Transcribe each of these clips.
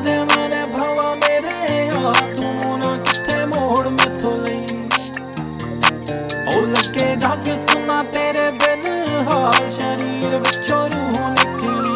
वादे मैंने भावा मेरे तू ना किथे मोड़ मैथों लई ओ लगे जाके सुना तेरे बिन हाल शरीर विचों रूह निकली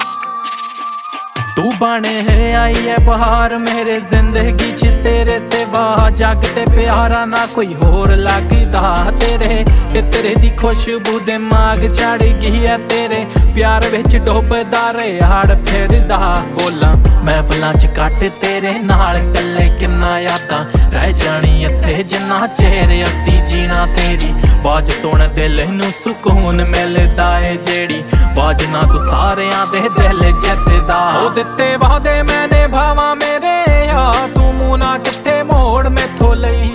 तू बने है आई है बहार मेरे जिंदगी च तेरे सिवा जग ते प्यारा ना कोई होर लगदा तेरे दी खुशबू दिमाग चढ़ गई है तेरे प्यार विच डुबदा रेहाड़ फिरदा बोला महफिलां च कट तेरे नाल कल्ले किन्ना यादां रह जानी इत्थे जिन्ना चेर असी जीना तेरी बाज सुन दिल नूं सुकून मिलदा है जेड़ी बाज ना तू सारियां दे दिल जितदा ओ दित्ते वादे मैंने भावा मेरे तू मूंह ना किथे मोड़ मैथों लई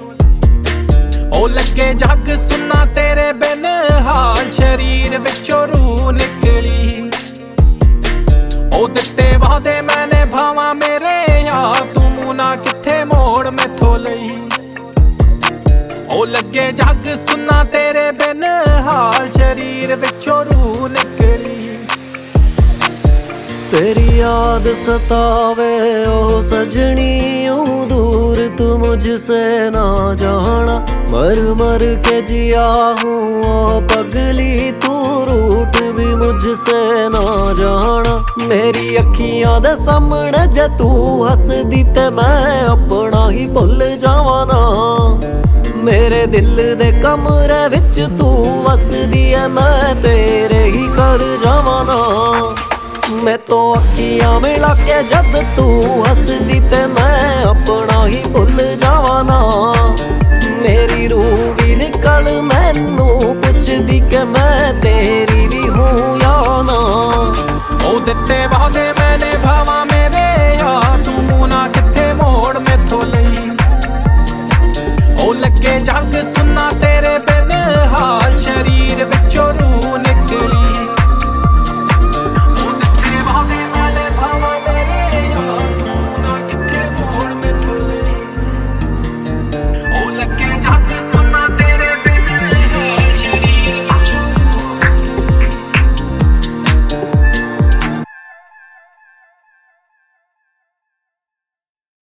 ओ लगे जग सुना तेरे बिन हाल शरीर विचों रूह निकली ओ दित्ते वादे मैंने भावा मेरे तू मूंह ना किथे मोड़ मैथों लई ओ लगे जग सुना तेरे बिन हाल शरीर विचों रूह निकली तेरी याद सतावे ओ सजनी यूं दूर तू मुझसे ना जाना मर मर के जिया हूँ ओ पगली तू रूठ भी मुझसे ना जाना मेरी अखियां दे सामने जे तू हसदी ते मैं अपना ही भुल जावां ना मेरे दिल दे कमरे विच तू वसदी है मैं तेरे ही कर जावां ना मैं तो अखियां मिला के जद तू हसदी ते मैं अपना ही भुल जावां ना मेरी रूह भी निकल मैनू पुछदी के मैं तेरी भी हूँ या ना ओ दित्ते वादे मैंने